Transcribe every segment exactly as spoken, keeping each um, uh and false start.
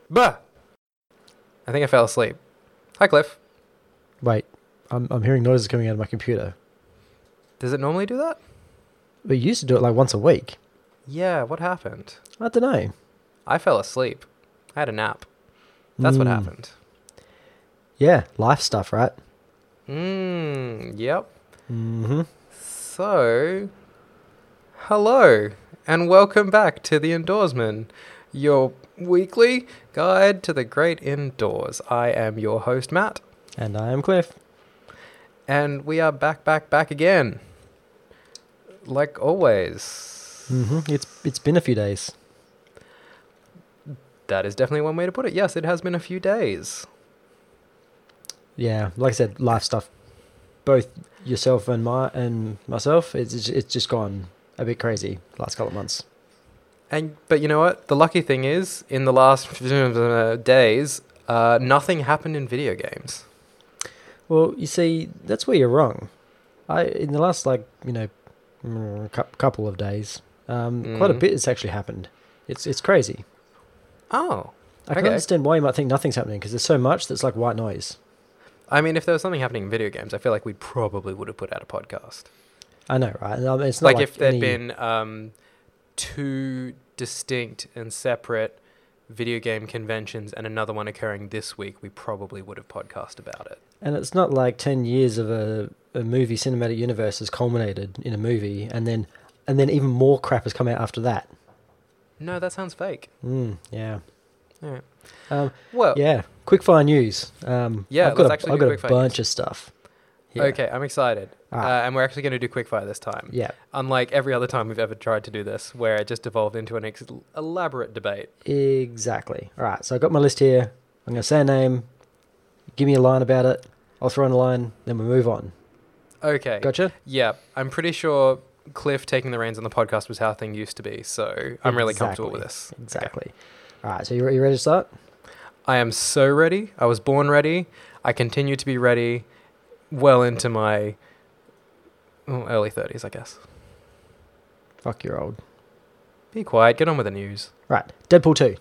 Bah! I think I fell asleep. Hi, Cliff. Wait, I'm I'm hearing noises coming out of my computer. Does it normally do that? We used to do it like once a week. Yeah, what happened? I don't know. I fell asleep. I had a nap. That's what Mm. happened. Yeah, life stuff, right? Mmm, yep. Mm-hmm. So, hello, and welcome back to The Indoorsman, your weekly guide to the great indoors. I am your host, Matt, And I am Cliff. and we are back, back, back again. Like always. Mm-hmm. It's it's been a few days. That is definitely one way to put it. Yes, it has been a few days. Yeah, like I said, life stuff. Both yourself and my and myself, it's it's just gone a bit crazy the last couple of months. And but you know what? The lucky thing is, in the last uh, days, uh, nothing happened in video games. Well, you see, that's where you're wrong. I in the last like you know, mm, cou- couple of days, um, quite a Mm. bit has actually happened. It's it's crazy. Oh, I can okay. understand why you might think nothing's happening because there's so much that's like white noise. I mean, if there was something happening in video games, I feel like we probably would have put out a podcast. I know, right? And, um, it's not Like, like, if there'd any- been um, two distinct and separate video game conventions and another one occurring this week, we probably would have podcast about it. And it's not like ten years of a, a movie cinematic universe has culminated in a movie, and then and then even more crap has come out after that. No, that sounds fake. Mm, yeah. All right. Um, Well, yeah. Quickfire news. Um, Yeah, I've got let's a, actually I've do got a quickfire bunch news. of stuff. Yeah. okay, I'm excited. Ah. Uh, and we're actually going to do quickfire this time. Yeah. Unlike every other time we've ever tried to do this, where it just devolved into an ex- elaborate debate. Exactly. All right. So I've got my list here. I'm going to say a name. Give me a line about it. I'll throw in a line. Then we move on. Okay. Gotcha. Yeah, I'm pretty sure Cliff taking the reins on the podcast was how things used to be, so I'm really comfortable with this. Exactly. All right. So you you ready to start? I am so ready. I was born ready. I continue to be ready well into my oh, early thirties, I guess. Fuck, you're old. Be quiet. Get on with the news. Right. Deadpool two.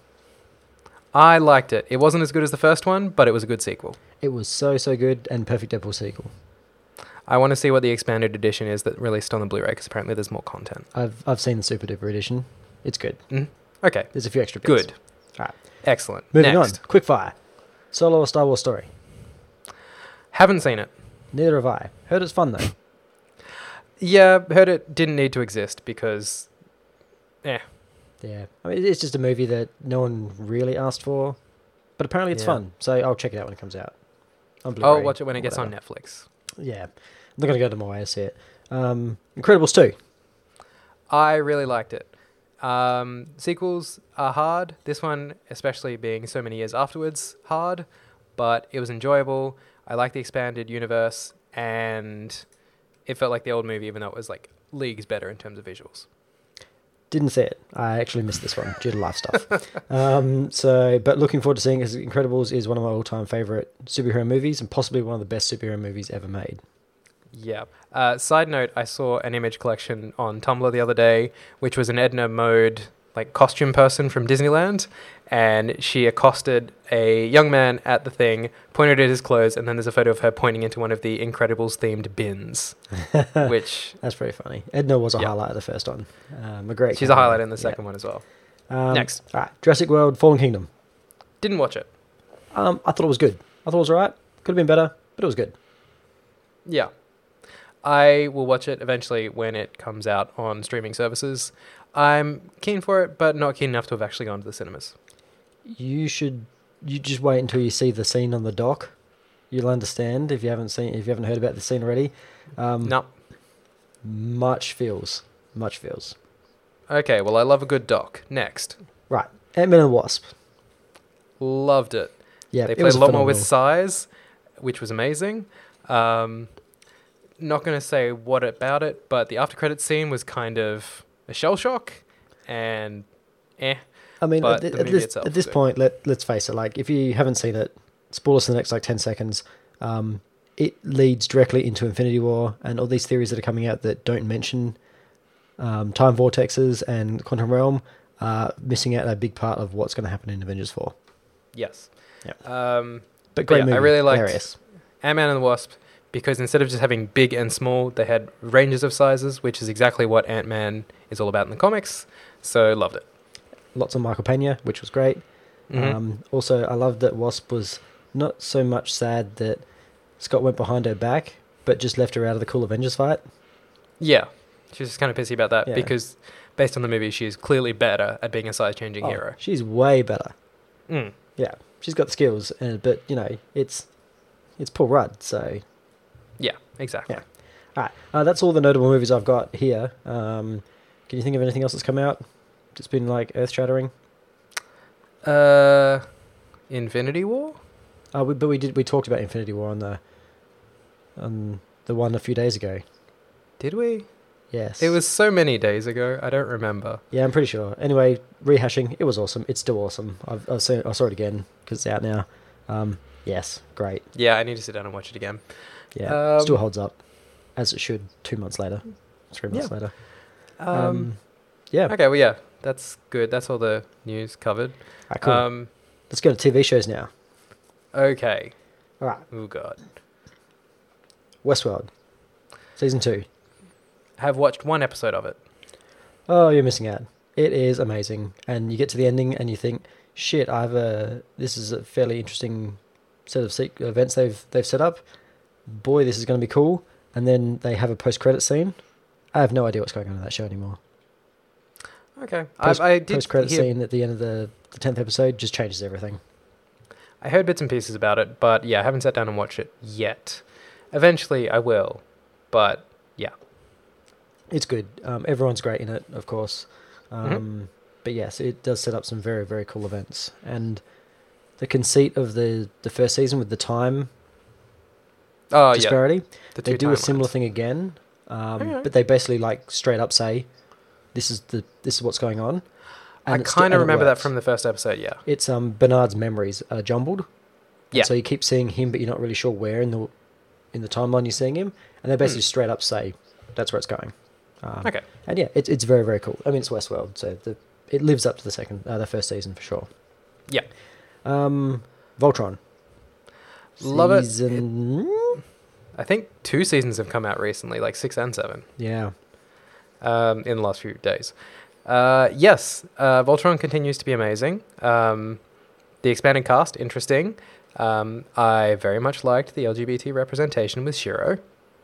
I liked it. It wasn't as good as the first one, but it was a good sequel. It was so so good and perfect Deadpool sequel. I want to see what the expanded edition is that released on the Blu-ray, because apparently there's more content. I've I've seen the Super Duper edition. It's good. Mm? Okay, There's a few extra bits. good. All right. Excellent. Moving Next. on. Quickfire. Solo or Star Wars story? Haven't seen it. Neither have I. Heard it's fun though. Yeah, heard it didn't need to exist because, eh. Yeah. I mean, it's just a movie that no one really asked for, but apparently it's Yeah. fun. So I'll check it out when it comes out. On I'll Blu-ray watch it when or it gets on whatever. Netflix. Yeah. I'm not going to go to my way to see it. Um, Incredibles two. I really liked it. Um, sequels are hard. This one, especially being so many years afterwards, hard, but it was enjoyable. I like the expanded universe, and it felt like the old movie, even though it was like leagues better in terms of visuals. Didn't see it. I actually missed this one due to life stuff. Um, so, but looking forward to seeing it. 'Cause Incredibles is one of my all-time favorite superhero movies and possibly one of the best superhero movies ever made. Yeah. Uh, side note, I saw an image collection on Tumblr the other day, which was an Edna Mode like costume person from Disneyland, and she accosted a young man at the thing, pointed at his clothes, and then there's a photo of her pointing into one of the Incredibles themed bins, which That's pretty funny. Edna was a Yeah. highlight of the first one. Um, a great. she's a cameo. highlight in the Yeah. second one as well. Um, Next. All right. Jurassic World: Fallen Kingdom. Didn't watch it. Um, I thought it was good. I thought it was alright. Could have been better, but it was good. Yeah. I will watch it eventually when it comes out on streaming services. I'm keen for it, but not keen enough to have actually gone to the cinemas. You should. You just wait until you see the scene on the dock. You'll understand if you haven't seen. If you haven't heard about the scene already. Um, No. Much feels. Much feels. Okay, well, I love a good doc. Next. Right. Ant-Man and the Wasp. Loved it. Yeah. They it played was a lot more with phenomenal. size, which was amazing. Um, not going to say what about it, but the after credits scene was kind of a shell shock, and eh. I mean, but at, the at movie this, itself at was this good. point, let let's face it. Like, if you haven't seen it, spoil us in the next like ten seconds. Um, it leads directly into Infinity War and all these theories that are coming out that don't mention um, time vortexes and quantum realm are missing out a big part of what's going to happen in Avengers four. Yes. Yep. Um, But great yeah, movie. I really liked Hilarious. Ant-Man and the Wasp because instead of just having big and small, they had ranges of sizes, which is exactly what Ant-Man is all about in the comics. So loved it. Lots of Michael Pena, which was great. Mhm. Um, also, I loved that Wasp was not so much sad that Scott went behind her back, but just left her out of the cool Avengers fight. Yeah, she was just kind of pissy about that Yeah. because based on the movie, she's clearly better at being a size-changing Oh, hero. she's way better. Mm. Yeah, she's got the skills, and but you know, it's it's Paul Rudd, so Yeah, exactly. Yeah. all right. Uh, that's all the notable movies I've got here. Um, can you think of anything else that's come out? It's been like earth-shattering. Uh, Infinity War? Uh, we, but we did we talked about Infinity War on the on the one a few days ago. Did we? Yes, It was so many days ago, I don't remember. Yeah, I'm pretty sure. Anyway, rehashing, it was awesome. It's still awesome. I've, I've seen it, I saw it again because it's out now. Um, yes, great. Yeah, I need to sit down and watch it again. Yeah, Um, still holds up, as it should. Two months later, three months Yeah. later. Um, Um, yeah. Okay, well, yeah, that's good. That's all the news covered. Alright, cool. Um, Let's go to T V shows now. okay. All right, Oh, God. Westworld, season two. Have watched one episode of it. Oh, you're missing out. It is amazing, and you get to the ending and you think, "Shit, I've a this is a fairly interesting set of se- events they've they've set up. Boy, this is going to be cool." And then they have a post-credit scene. I have no idea what's going on in that show anymore. Okay. Post, I, I did post-credit hear, scene at the end of the the tenth episode just changes everything. I heard bits and pieces about it, but yeah, I haven't sat down and watched it yet. Eventually, I will, but yeah. It's good. Um, everyone's great in it, of course. Um, Mhm. But yes, it does set up some very, very cool events. And the conceit of the, the first season with the time Oh, yeah. disparity, The they two do a similar timelines. thing again. Um, Okay. But they basically like straight up say, "This is the this is what's going on." I it's sti- kind and of it remember that works. from the first episode, yeah. It's um Bernard's memories are jumbled. And Yeah. so you keep seeing him, but you're not really sure where in the in the timeline you're seeing him. And they basically Hmm. straight up say, "That's where it's going." Um, Okay. And yeah, it's it's very, very cool. I mean, it's Westworld, so the it lives up to the second, uh, the first season for sure. Yeah. Um, Voltron. Love it. Season... I think two seasons have come out recently, like six and seven, Yeah. um, in the last few days. Uh, yes, uh, Voltron continues to be amazing. Um, the expanded cast, interesting. Um, I very much liked the L G B T representation with Shiro.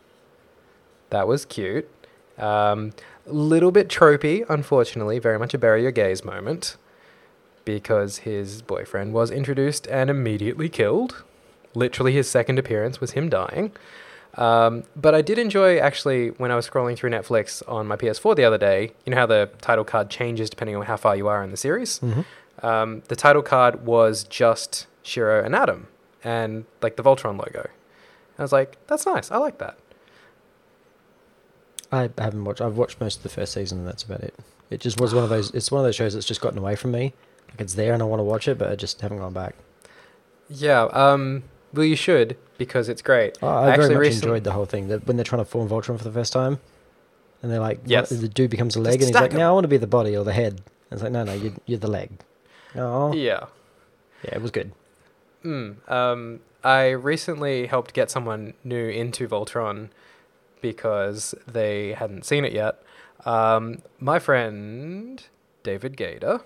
That was cute. Um, little bit tropey, unfortunately, very much a bury your gays moment, because his boyfriend was introduced and immediately killed. Literally, his second appearance was him dying. Um, but I did enjoy, actually, when I was scrolling through Netflix on my P S four the other day, you know how the title card changes depending on how far you are in the series? Mm-hmm. Um, the title card was just Shiro and Adam, and like the Voltron logo. I was like, that's nice. I like that. I haven't watched. I've watched most of the first season, and that's about it. It just was one of those. It's one of those shows that's just gotten away from me. Like it's there, and I want to watch it, but I just haven't gone back. Yeah. Um, well, you should, because it's great. Oh, I, very much recent- enjoyed the whole thing. That when they're trying to form Voltron for the first time, and they're like, Yes. what- the dude becomes a Just leg, and he's stack like, 'em. "No, I want to be the body or the head." And it's like, "No, no, you're, you're the leg." Oh, yeah. Yeah. It was good. Mm, um, I recently helped get someone new into Voltron because they hadn't seen it yet. Um, my friend David Gator,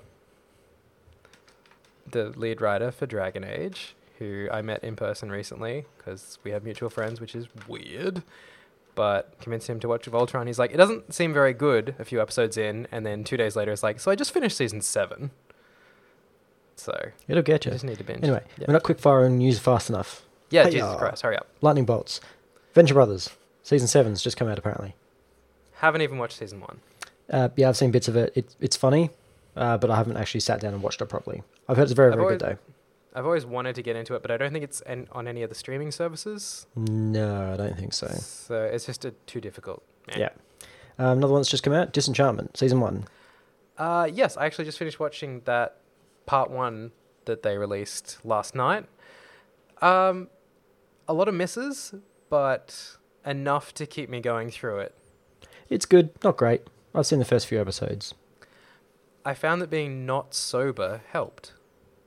the lead writer for Dragon Age, who I met in person recently because we have mutual friends, which is weird, but convinced him to watch Voltron. He's like, it doesn't seem very good a few episodes in, and then two days later it's like, so I just finished season seven. So It'll get you you. just need to binge. Anyway, yeah, we're not quick fire and use fast enough. yeah Hey-ya. Jesus Christ, hurry up. Lightning bolts. Venture Brothers season seven's just come out apparently. Haven't even watched season one. Uh, yeah, I've seen bits of it. it it's funny, uh, but I haven't actually sat down and watched it properly. I've heard it's very, I've very always- good I've always wanted to get into it, but I don't think it's en- on any of the streaming services. though. No, I don't think so. So it's just a, too difficult. Eh. Yeah. Um, another one that's just come out, Disenchantment, season one. Uh, yes, I actually just finished watching that part one that they released last night. Um, a lot of misses, but enough to keep me going through it. It's good, not great. I've seen the first few episodes. I found that being not sober helped.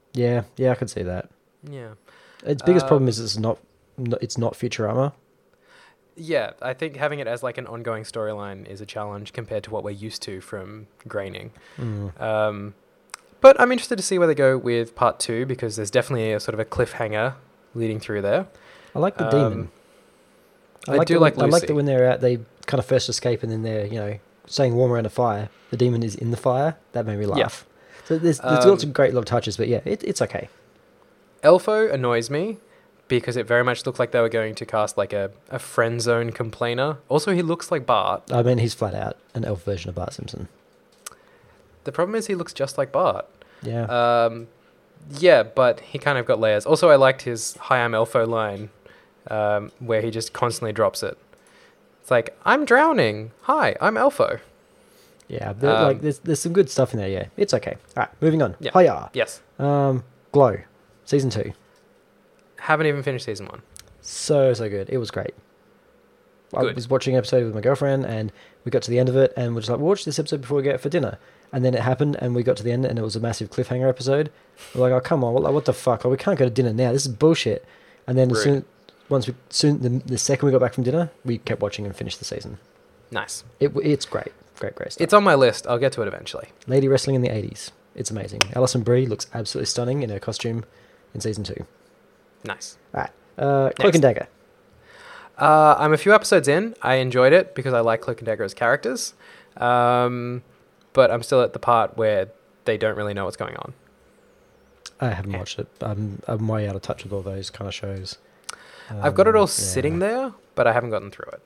Yeah, yeah, I could see that. Yeah. Its biggest problem Um, is it's not, n- it's not Futurama. Yeah, I think having it as like an ongoing storyline is a challenge compared to what we're used to from Graining. Mm. Um, but I'm interested to see where they go with part two because there's definitely a sort of a cliffhanger leading through there. I like the Um, demon. I do the, like I like Lucy. that when they're out, they kind of first escape and then they're, you know, staying warm around a fire. The demon is in the fire. That made me laugh. So there's, there's lots Um, of great little touches, but yeah, it, it's okay. Elfo annoys me because it very much looked like they were going to cast like a, a friend zone complainer. Also, he looks like Bart. I mean, he's flat out an elf version of Bart Simpson. The problem is he looks just like Bart. Yeah. Um, yeah, but he kind of got layers. Also, I liked his "Hi, I'm Elfo" line, um, where he just constantly drops it. It's like, "I'm drowning. Hi, I'm Elfo." yeah, there- um, like there's there's some good stuff in there. Yeah, it's okay. All right, moving on. Yeah. Hiya. Yes. Um, Glow, season two. Haven't even finished season one. So so good. It was great. I Good. was watching an episode with my girlfriend, and we got to the end of it, and we're just like, watch this episode before we get for dinner. And then it happened, and we got to the end, and it was a massive cliffhanger episode. We're like, oh come on, what, like, what the fuck? Like, we can't go to dinner now. This is bullshit. And then as Rude. soon, once we soon the, the second we got back from dinner, we kept watching and finished the season. Nice. It it's great, great, great stuff. It's on my list. I'll get to it eventually. Lady wrestling in the eighties. It's amazing. Alison Brie looks absolutely stunning in her costume in season two. Nice. All right, uh, Cloak and Dagger. Uh, I'm a few episodes in. I enjoyed it because I like Cloak and Dagger as characters. Um, but I'm still at the part where they don't really know what's going on. I haven't Yeah. watched it. I'm I'm way out of touch with all those kind of shows. I've got it all Um, sitting yeah. there, but I haven't gotten through it.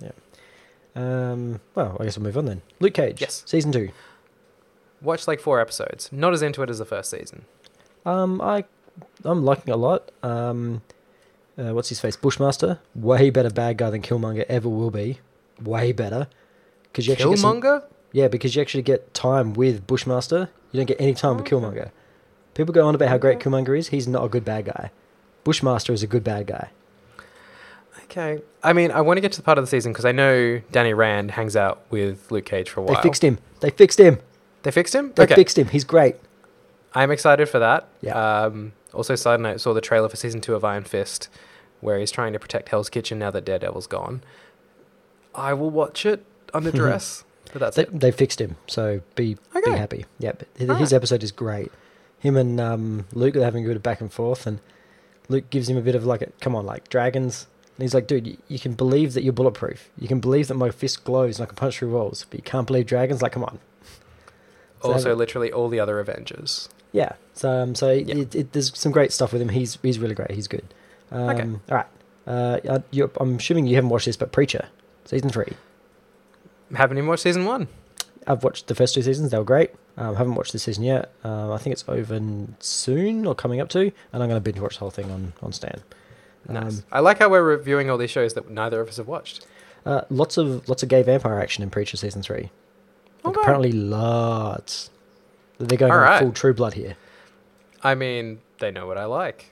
Um, well, I guess we'll move on then. Luke Cage. Yes. Season two. Watched like four episodes. Not as into it as the first season. Um, I, I'm liking it a lot. Um, uh, what's his face? Bushmaster. Way better bad guy than Killmonger ever will be. Way better. Because you actually get some, Killmonger? yeah, because you actually get time with Bushmaster. You don't get any time with Okay. Killmonger. People go on about how great Okay. Killmonger is. He's not a good bad guy. Bushmaster is a good bad guy. Okay. I mean, I want to get to the part of the season because I know Danny Rand hangs out with Luke Cage for a while. They fixed him. They fixed him. They fixed him? They okay. fixed him. He's great. I'm excited for that. Yeah. Um, also, side note, saw the trailer for season two of Iron Fist where he's trying to protect Hell's Kitchen now that Daredevil's gone. I will watch it under duress, but that's They, it. they fixed him, so be be Okay. happy. Yep, his, Alright. his episode is great. Him and um, Luke are having a bit of back and forth, and Luke gives him a bit of like, a, come on, like dragons. And he's like, dude, you, you can believe that you're bulletproof. You can believe that my fist glows and I can punch through walls, but you can't believe dragons. Like, come on. So Also, have- literally all the other Avengers. yeah. So um, so Yeah. It, it, there's some great stuff with him. He's he's really great. He's good. Um, Okay. All right. Uh, I- you I'm assuming you haven't watched this, but Preacher, season three. Haven't even watched season one. I've watched the first two seasons. They were great. Um, haven't watched this season yet. Um, I think it's over n- soon or coming up to, and I'm going to binge watch the whole thing on on Stan. Nice. Um, I like how we're reviewing all these shows that neither of us have watched. uh, lots of lots of gay vampire action in Preacher season three. Like, Okay. apparently, lots. They're going on Alright. full True Blood here. I mean, they know what I like.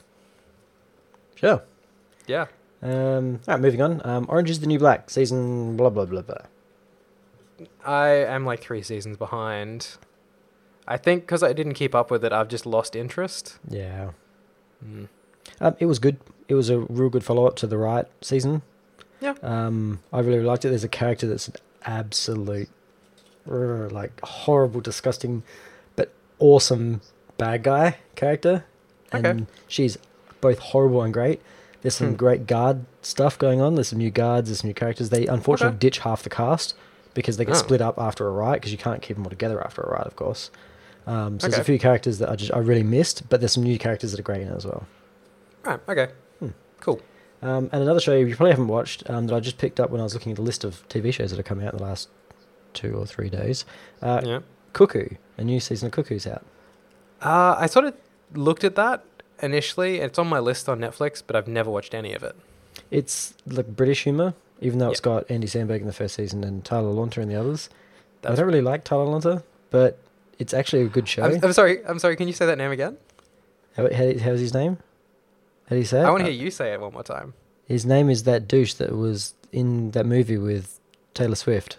Sure. Yeah. Um, all right, moving on. Um, Orange is the New Black season blah blah blah blah. I am like three seasons behind. I think because I didn't keep up with it, I've just lost interest. Yeah. Mm. Um, it was good. It was a real good follow up to the Riot season. Yeah. Um, I really liked it. There's a character that's an absolute, uh, like horrible, disgusting, but awesome bad guy character, and Okay. she's both horrible and great. There's some Hmm. great guard stuff going on. There's some new guards. There's some new characters. They unfortunately Okay. ditch half the cast because they get Oh. split up after a riot because you can't keep them all together after a riot, of course. Um, so there's Okay. a few characters that I just I really missed, but there's some new characters that are great in it as well. Right. Okay. Hmm. Cool. Um, and another show you probably haven't watched um, that I just picked up when I was looking at the list of T V shows that are coming out in the last two or three days. Uh, Yeah. Cuckoo, a new season of Cuckoo's out. Uh, I sort of looked at that initially. It's on my list on Netflix, but I've never watched any of it. It's like British humor, even though it's Yep. got Andy Samberg in the first season and Tyler Launter in the others. I That's- don't really like Tyler Launter, but it's actually a good show. I'm, I'm sorry. I'm sorry. Can you say that name again? How, how, how's his name? How do you say it? I want Uh, to hear you say it one more time. His name is that douche that was in that movie with Taylor Swift.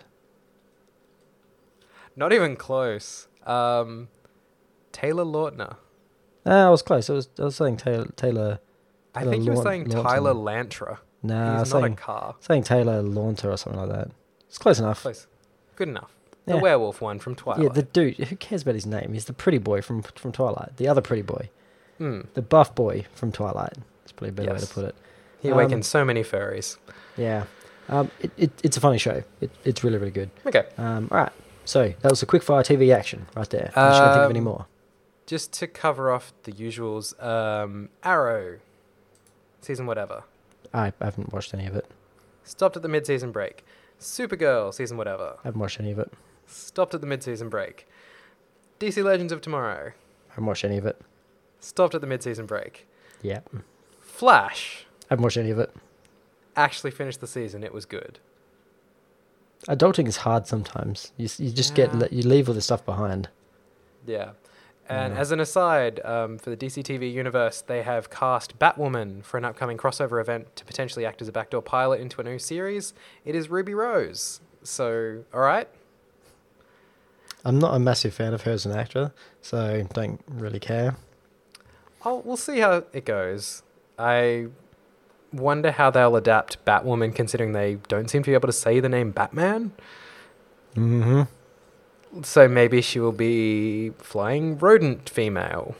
Not even close. Um, Taylor Lautner. Ah, I was close. I was I was saying Taylor. Taylor I Taylor think you were Laun- saying Launton. Tyler Lantra. Nah, I was He's not a saying car. saying Taylor Launter or something like that. It's close enough. Close. Good enough. The Yeah. werewolf one from Twilight. Yeah, the dude. Who cares about his name? He's the pretty boy from from Twilight. The other pretty boy, Mm. the buff boy from Twilight. That's probably a better way Yes. to put it. He Um, awakens so many furries. Yeah, um, it, it it's a funny show. It, it's really really good. Okay. Um, all right, so that was a quick fire T V action right there. I just can't think of any Um, more. Just to cover off the usuals, um, Arrow, season whatever. I, I haven't watched any of it. Stopped at the mid-season break. Supergirl, season whatever. I haven't watched any of it. Stopped at the mid-season break. D C Legends of Tomorrow. I haven't watched any of it. Stopped at the mid-season break. Yeah, Flash. I haven't watched any of it. Actually finished the season. It was good. Adulting is hard sometimes. You s- you just Yeah. get le- you leave all this stuff behind. Yeah. And Yeah. as an aside, um, for the D C T V universe, they have cast Batwoman for an upcoming crossover event to potentially act as a backdoor pilot into a new series. It is Ruby Rose. So, all right. I'm not a massive fan of her as an actor, so don't really care. Oh, we'll see how it goes. I wonder how they'll adapt Batwoman, considering they don't seem to be able to say the name Batman. Mm-hmm. So maybe she will be flying rodent female.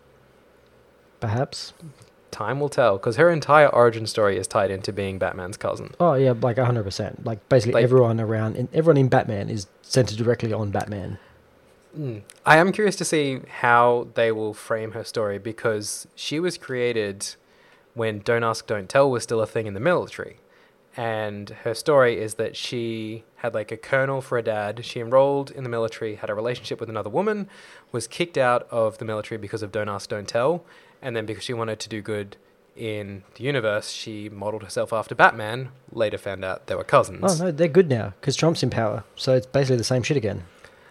Perhaps. Time will tell, because her entire origin story is tied into being Batman's cousin. Oh yeah, like a hundred percent. Like basically Like- everyone around, in, everyone in Batman is centered directly on Batman. Mm. I am curious to see how they will frame her story, because she was created when Don't Ask, Don't Tell was still a thing in the military. And her story is that she had like a colonel for a dad. She enrolled in the military, had a relationship with another woman, was kicked out of the military because of Don't Ask, Don't Tell. And then because she wanted to do good in the universe, she modeled herself after Batman. Later found out they were cousins. Oh no, they're good now because Trump's in power, so it's basically the same shit again.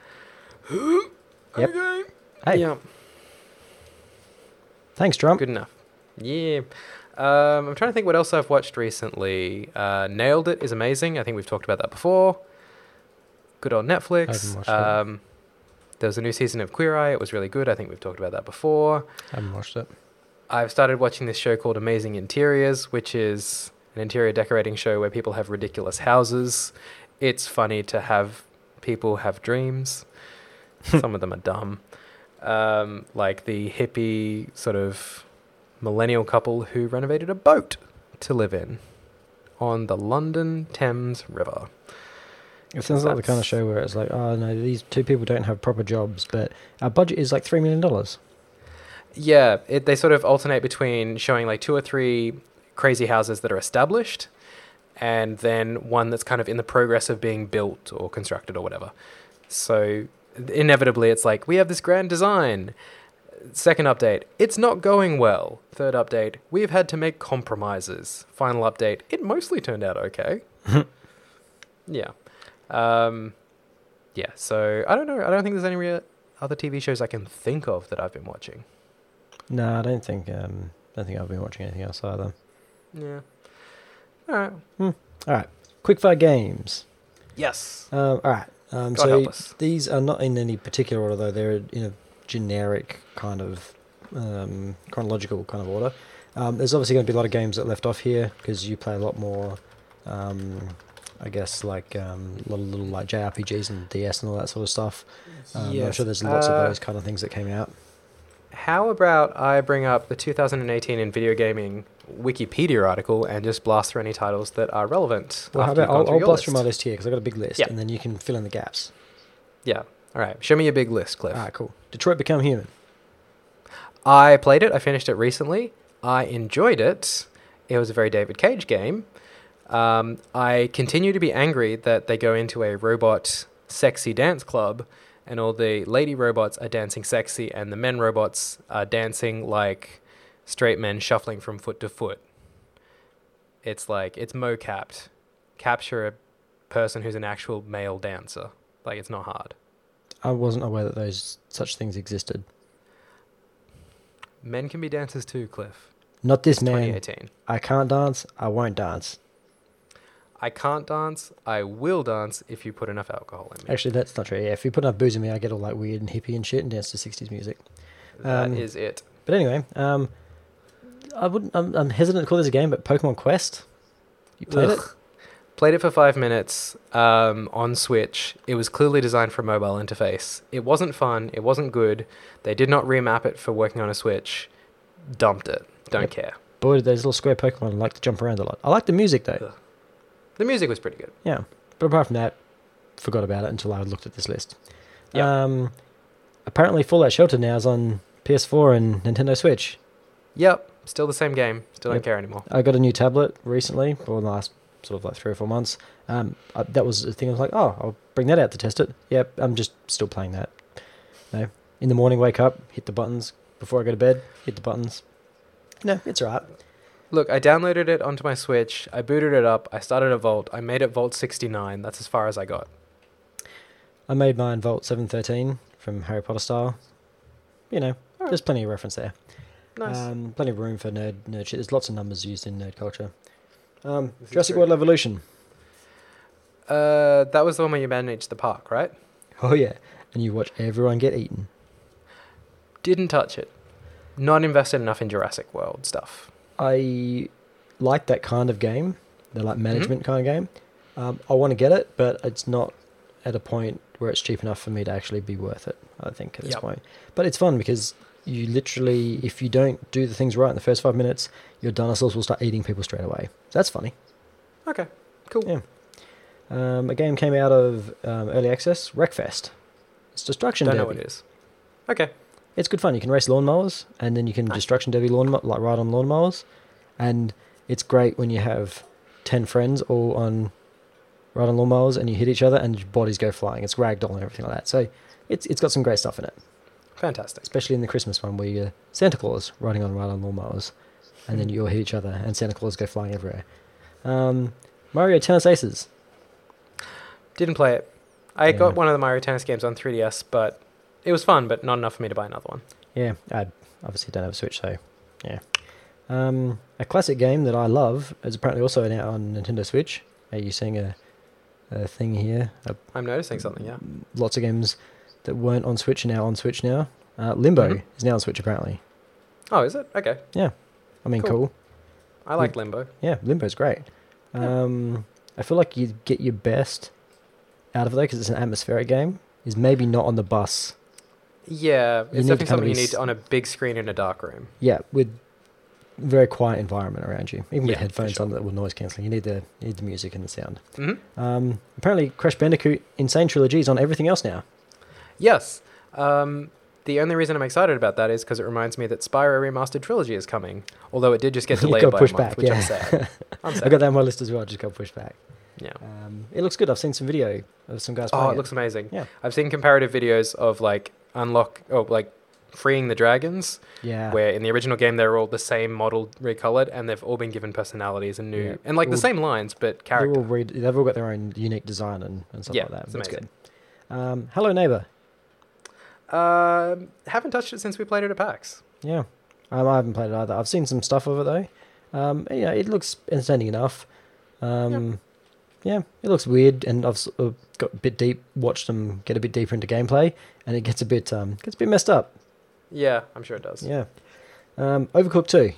Yep. Okay. Hey, Yeah. thanks, Trump. Good enough. Yeah. Um, I'm trying to think what else I've watched recently. Uh, Nailed It is amazing. I think we've talked about that before. Good old I haven't Netflix. watched that. Um, there was a new season of Queer Eye. It was really good. I think we've talked about that before. I haven't watched it. I've started watching this show called Amazing Interiors, which is an interior decorating show where people have ridiculous houses. It's funny to have people have dreams. Some of them are dumb. Um, like the hippie sort of millennial couple who renovated a boat to live in on the London Thames River. It sounds like the kind of That's- show where it's like, oh no, these two people don't have proper jobs, but our budget is like three million dollars. Yeah, it, they sort of alternate between showing like two or three crazy houses that are established and then one that's kind of in the progress of being built or constructed or whatever. So inevitably it's like, we have this grand design. Second update, it's not going well. Third update, we've had to make compromises. Final update, it mostly turned out okay. Yeah. Um, yeah, so I don't know. I don't think there's any real other T V shows I can think of that I've been watching. No, I don't think. Um, I don't think I've been watching anything else either. Yeah. All right. All right, quickfire games. Yes. Um, all right. Um, God so help us. these are not in any particular order, though. They're in a generic kind of um, chronological kind of order. Um, there's obviously going to be a lot of games that are left off here because you play a lot more. Um, I guess like um, little little like J R P Gs and D S and all that sort of stuff. Um, I'm Yes. sure there's lots Uh, of those kind of things that came out. How about I bring up the two thousand eighteen in video gaming Wikipedia article and just blast through any titles that are relevant? Well, how after about you've gone I'll, through I'll your blast through my list? list here because I've got a big list, Yeah. and then you can fill in the gaps. Yeah. All right. Show me your big list, Cliff. All right, cool. Detroit Become Human. I played it. I finished it recently. I enjoyed it. It was a very David Cage game. Um, I continue to be angry that they go into a robot sexy dance club and all the lady robots are dancing sexy and the men robots are dancing like straight men shuffling from foot to foot. It's like, it's mo-capped. Capture a person who's an actual male dancer. Like, it's not hard. I wasn't aware that those such things existed. Men can be dancers too, Cliff. Not this It's man. twenty eighteen. I can't dance. I won't dance. I can't dance. I will dance if you put enough alcohol in me. Actually, that's not true. Yeah, if you put enough booze in me, I get all like weird and hippie and shit and dance to sixties music. That um, is it. But anyway, um, I wouldn't. I'm, I'm hesitant to call this a game, but Pokemon Quest. You played Ugh. it? Played it for five minutes um, on Switch. It was clearly designed for a mobile interface. It wasn't fun. It wasn't good. They did not remap it for working on a Switch. Dumped it. Don't Yep. care. Boy, did those little square Pokemon like to jump around a lot. I like the music though. Ugh. The music was pretty good. Yeah, but apart from that, forgot about it until I looked at this list. Yep. Um, apparently, Fallout Shelter now is on P S four and Nintendo Switch. Yep. Still the same game. Still Yep. don't care anymore. I got a new tablet recently, or in the last sort of like three or four months. Um, I, that was the thing. I was like, oh, I'll bring that out to test it. Yep, I'm just still playing that. No, in the morning, wake up, hit the buttons. Before I go to bed, hit the buttons. No, it's alright. Look, I downloaded it onto my Switch. I booted it up. I started a Vault. I made it Vault sixty-nine. That's as far as I got. I made mine Vault seven thirteen from Harry Potter style. You know, Alright. there's plenty of reference there. Nice. Um, plenty of room for nerd nerd shit. There's lots of numbers used in nerd culture. Um, This is Jurassic true. World Evolution. Uh, that was the one where you managed the park, right? Oh yeah, and you watch everyone get eaten. Didn't touch it. Not invested enough in Jurassic World stuff. I like that kind of game. The like management Mm-hmm. kind of game. Um, I want to get it, but it's not at a point where it's cheap enough for me to actually be worth it. I think at this Yep. point, but it's fun because you literally, if you don't do the things right in the first five minutes, your dinosaurs will start eating people straight away. So that's funny. Okay, cool. Yeah. Um, a game came out of um, early access, Wreckfest. It's Destruction Don't Derby. know what it is. Okay. It's good fun. You can race lawnmowers, and then you can Nice. Destruction Derby lawn like ride on lawnmowers, and it's great when you have ten friends all on ride on lawnmowers, and you hit each other, and your bodies go flying. It's ragdoll and everything like that. So it's it's got some great stuff in it, Fantastic. especially in the Christmas one where you're Santa Claus riding on ride on lawnmowers, and then you all hit each other, and Santa Claus go flying everywhere. Um, Mario Tennis Aces. Didn't play it. I Yeah. got one of the Mario Tennis games on three D S, but it was fun, but not enough for me to buy another one. Yeah, I obviously don't have a Switch, so yeah. Um, a classic game that I love is apparently also now on Nintendo Switch. Are you seeing a, a thing here? Uh, I'm noticing something, yeah. lots of games that weren't on Switch are now on Switch now. Uh, Limbo Mhm. is now on Switch apparently. Oh, is it? Okay. I mean, Cool. cool. I like Limbo. Yeah, Limbo's great. Yeah. Um, I feel like you get your best out of it though because it's an atmospheric game. Is maybe not on the bus. Yeah, You it's need to definitely kind of something be you need s- on a big screen in a dark room. Yeah, with very quiet environment around you, even with Yeah, for headphones sure. on that will noise cancelling. You need the you need the music and the sound. hmm Um, apparently, Crash Bandicoot Insane Trilogy is on everything else now. Yes. Um, the only reason I'm excited about that is because it reminds me that Spyro Remastered Trilogy is coming. Although it did just get It delayed got by pushed a month, back, which yeah. I'm sad. I'm I sad. got that on my list as well. Just got pushed back. Yeah. Um, it looks good. I've seen some video of some guys. Oh, playing it looks amazing. Yeah. I've seen comparative videos of like unlock, oh, like freeing the dragons, Yeah. where in the original game they were all the same model recolored, and they've all been given personalities and new, Yeah. and like the All- same lines, but They're character. all read, they've all got their own unique design and, and stuff Yeah, like that. it's That's amazing. good. Um, Hello Neighbor. Um, haven't touched it since we played it at PAX. Yeah. Um, I haven't played it either. I've seen some stuff of it though. Um, yeah, it looks entertaining enough. Um, Yeah, it looks weird, and I've sort of got a bit deep, watched them get a bit deeper into gameplay, and it gets a bit um, gets a bit messed up. Yeah, I'm sure it does. Yeah. Um, Overcooked two.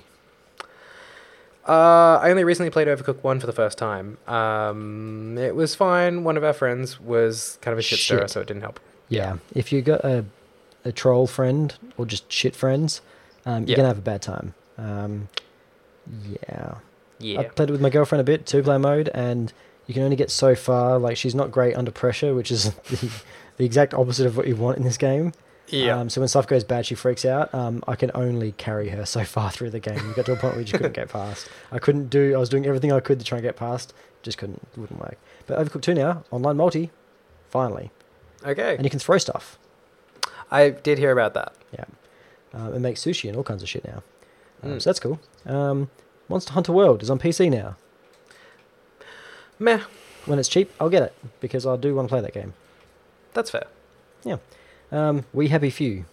Uh, I only recently played Overcooked one for the first time. Um, it was fine. One of our friends was kind of a shit stirrer, Shit. so it didn't help. Yeah. If you got a a troll friend or just shit friends, um, you're Yeah. gonna have a bad time. Um, yeah. Yeah. I played it with my girlfriend a bit, two player mode, and you can only get so far. Like, she's not great under pressure, which is the, the exact opposite of what you want in this game. Yeah. Um, so when stuff goes bad, she freaks out. Um, I can only carry her so far through the game. We got to a point where we just couldn't get past. I couldn't do. I was doing everything I could to try and get past. Just couldn't. Wouldn't work. But Overcooked two now, online multi, finally, okay. and you can throw stuff. I did hear about that. Um, and make sushi and all kinds of shit now. Um, Mm. So that's cool. Um, Monster Hunter World is on P C now. Meh. When it's cheap, I'll get it because I do want to play that game. That's fair. Um, We Happy Few.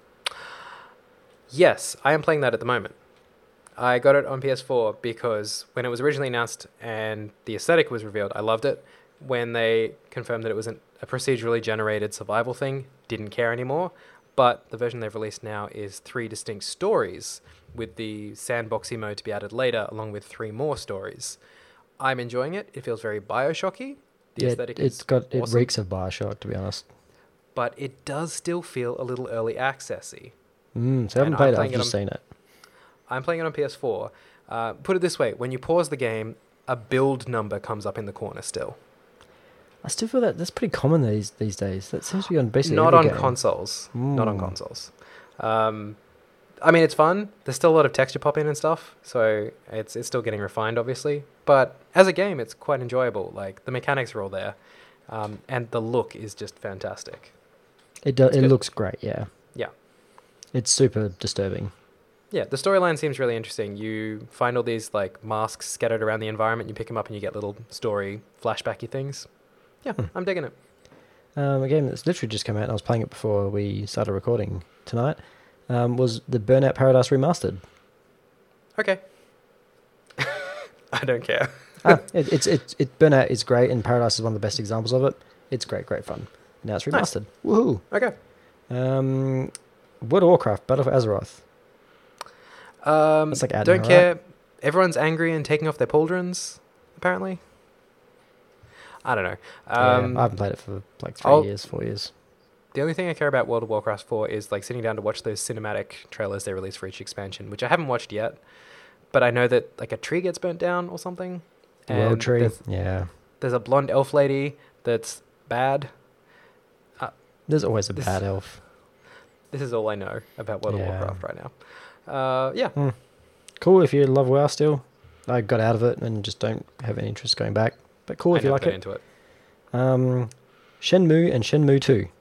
Yes, I am playing that at the moment. I got it on P S four because when it was originally announced and the aesthetic was revealed, I loved it. When they confirmed that it was an, a procedurally generated survival thing, didn't care anymore. but the version they've released now is three distinct stories, with the sandboxy mode to be added later, along with three more stories. I'm enjoying it. It feels very Bioshocky. The Yeah, aesthetic it's is got it awesome, reeks of Bioshock, to be honest. but it does still feel a little early accessy. Mm, so I haven't And I'm played it. playing I've it just on- seen it. I'm playing it on P S four. Uh, put it this way: when you pause the game, a build number comes up in the corner still. I still feel that that's pretty common these these days. That seems to be on basically Not every on game. consoles. Not on Mm. consoles. Um, I mean, it's fun. There's still a lot of texture pop in and stuff, so it's it's still getting refined, obviously. But as a game, it's quite enjoyable. Like the mechanics are all there, um, and the look is just fantastic. It do, It's it good. looks great. Yeah. Yeah. It's super disturbing. Yeah, the storyline seems really interesting. You find all these like masks scattered around the environment. You pick them up, and you get little story flashbacky things. Yeah, Hmm. I'm digging it. Um, a game that's literally just come out, and I was playing it before we started recording tonight, um, was the Burnout Paradise Remastered. Okay. I don't care. ah, it, it's it, it Burnout is great, and Paradise is one of the best examples of it. It's great, great fun. Now it's Nice. remastered. Woohoo! Okay. Um, World of Warcraft Battle for Azeroth. Um, That's like admin, don't right? care. Everyone's angry and taking off their pauldrons, apparently. I don't know. Um, yeah, I haven't played it for like 3 I'll- years, four years. The only thing I care about World of Warcraft for is like sitting down to watch those cinematic trailers they release for each expansion, which I haven't watched yet. But I know that like a tree gets burnt down or something. The World and Tree. There's, Yeah. there's a blonde elf lady that's bad. There's always a This- bad elf. This is all I know about World Yeah. of Warcraft right now. Uh, yeah. Mm. Cool if you love WoW still. I got out of it and just don't have any interest going back. But cool I if you never like got it. into it. Um, Shenmue and Shenmue two.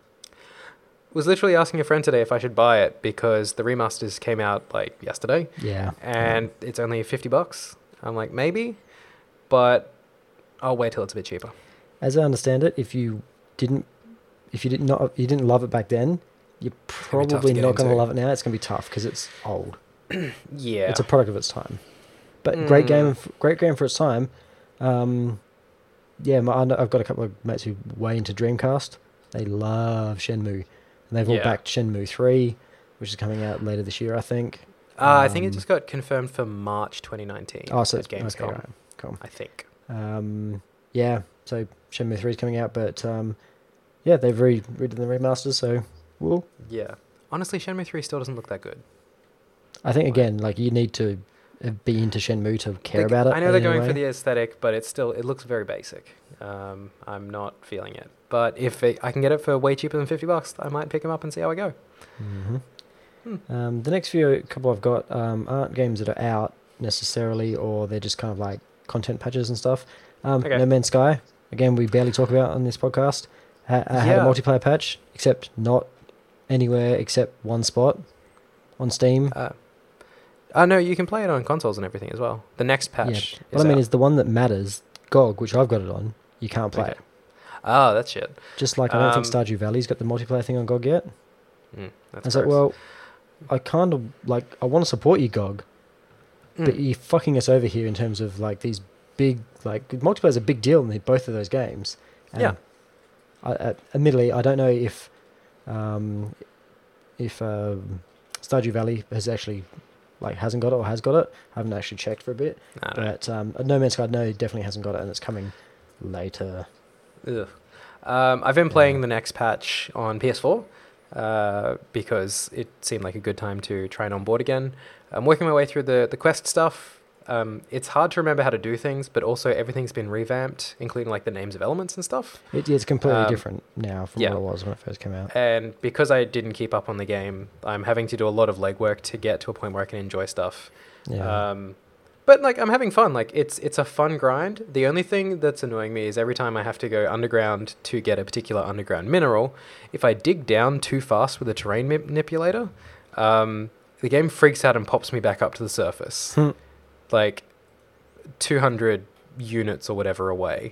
Was literally asking a friend today if I should buy it because the remasters came out like yesterday. Yeah. And it's only fifty bucks. I'm like, maybe, but I'll wait till it's a bit cheaper. As I understand it, if you didn't, if you didn't not, you didn't love it back then, you're gonna be tough to probably get not going to into. love it now. It's going to be tough because it's old. Yeah. It's a product of its time. But great Mm. game, great game for its time. Um, yeah, my, I know- I've got a couple of mates who way into Dreamcast. They love Shenmue, and they've all Yeah. backed Shenmue three, which is coming out later this year, I think. uh, I think it Um, just got confirmed for March twenty nineteen. Oh, so at it's Gamescom, okay, right. Cool. I think. Um, yeah, so Shenmue three is coming out, but um, yeah, they've re- redone the remasters, so well, Yeah. Honestly, Shenmue three still doesn't look that good. I think Right. again, like you need to uh, be into Shenmue to care They- about it. I know in they're any going way. for the aesthetic, but it's still it looks very basic. Um, I'm not feeling it. But if it, I can get it for way cheaper than fifty bucks, I might pick them up and see how I go. hmm Hmm. Um, the next few couple I've got um, aren't games that are out necessarily, or they're just kind of like content patches and stuff. Um, Okay. No Man's Sky, again, we barely talk about on this podcast. Ha- uh, Had a Yeah. multiplayer patch, except not anywhere except one spot on Steam. Uh, uh, no, you can play it on consoles and everything as well. The next patch. Yeah. is What I mean out. is the one that matters, G O G, which I've got it on, you can't play Okay. it. Oh, that's shit. Just like I don't think Um, Stardew Valley's got the multiplayer thing on G O G yet. Mm, that's I was like, gross. well, I kind of like I want to support you, G O G, but Mm. you're fucking us over here in terms of like these big like multiplayer is a big deal in the, both of those games. And Yeah. I, I, admittedly, I don't know if um, if um, Stardew Valley has actually like hasn't got it or has got it. I haven't actually checked for a bit, I don't know. but um, No Man's Sky no definitely hasn't got it, and it's coming later. Ugh. Um, I've been playing Yeah. the next patch on P S four uh, because it seemed like a good time to try and onboard again. I'm working my way through the, the quest stuff. Um, it's hard to remember how to do things, but also everything's been revamped, including like the names of elements and stuff. It, it's completely Um, different now from yeah. what it was when it first came out. And because I didn't keep up on the game, I'm having to do a lot of legwork to get to a point where I can enjoy stuff. Yeah. Um, but like I'm having fun. Like it's it's a fun grind. The only thing that's annoying me is every time I have to go underground to get a particular underground mineral, if I dig down too fast with a terrain ma- manipulator, um, the game freaks out and pops me back up to the surface, Hmm. like two hundred units or whatever away.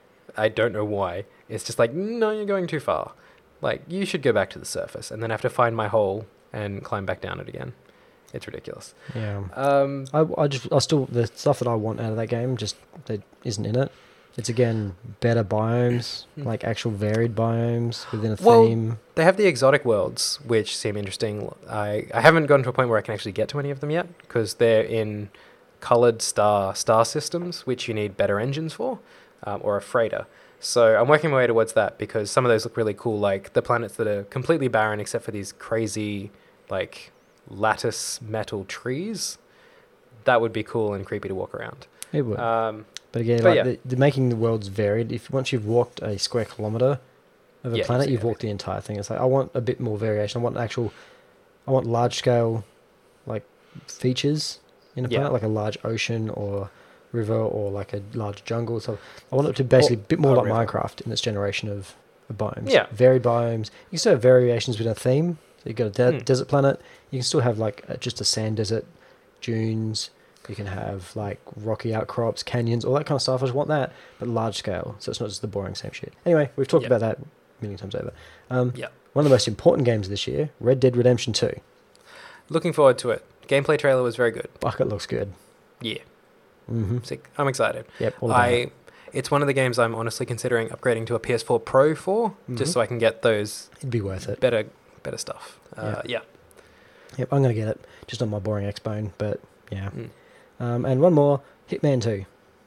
I don't know why. It's just like, no, you're going too far. Like you should go back to the surface, and then I have to find my hole and climb back down it again. It's ridiculous. Yeah. Um, I, I just I still the stuff that I want out of that game just that isn't in it. It's again better biomes, Hmm. like actual varied biomes within a Well, theme. They have the exotic worlds, which seem interesting. I, I haven't gotten to a point where I can actually get to any of them yet, because they're in colored star star systems, which you need better engines for, um, or a freighter. So I'm working my way towards that, because some of those look really cool, like the planets that are completely barren except for these crazy, like, lattice metal trees. That would be cool and creepy to walk around. It would. Um, But again, But like yeah. the, the making the worlds varied. If once you've walked a square kilometer of a Yeah, you planet, see you've walked the entire thing. It's like I want a bit more variation. I want actual, I want large scale, like features in a Yeah. planet, like a large ocean or river or like a large jungle. So I want it to basically a bit more a like river. Minecraft in its generation of, of biomes. Yeah. Varied biomes. You can still have variations within a theme. So you've got a de- Hmm. desert planet. You can still have like a, just a sand desert, dunes. You can have like rocky outcrops, canyons, all that kind of stuff. I just want that, but large scale. So it's not just the boring same shit. Anyway, we've talked Yeah. about that a million times over. Um, Yeah. One of the most important games this year, Red Dead Redemption two. Looking forward to it. Gameplay trailer was very good. Fuck, it looks good. Yeah. Mm-hmm. Sick. I'm excited. Yep, all about I it. It's one of the games I'm honestly considering upgrading to a P S four Pro for, Mhm. just so I can get those It'd be worth it. better better stuff. Uh, yeah. Yep, I'm going to get it. Just on my boring X-Bone, but yeah. Mm. Um, and one more, Hitman two.